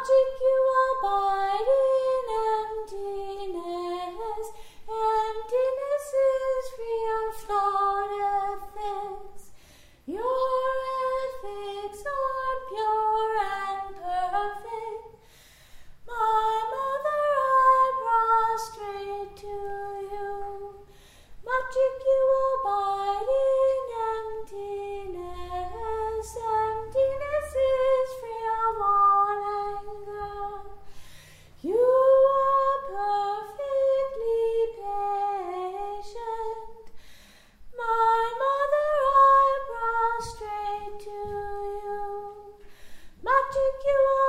you abide in emptiness. Emptiness is free of flawed ethics. Your ethics are pure and perfect. My mother, I prostrate to you. Magic, you abide in emptiness. Emptiness is free of all anger. You are perfectly patient. My mother, I prostrate to you. Magic, you